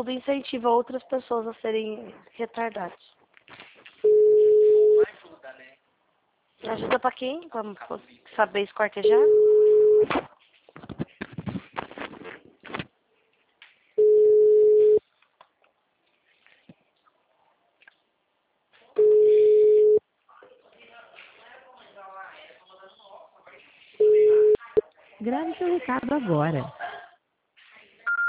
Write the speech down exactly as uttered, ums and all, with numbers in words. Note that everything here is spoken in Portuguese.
tudo incentiva outras pessoas a serem retardados. Ajuda, né? Ajuda pra quem? Pra saber esquartejar? Grave seu recado agora.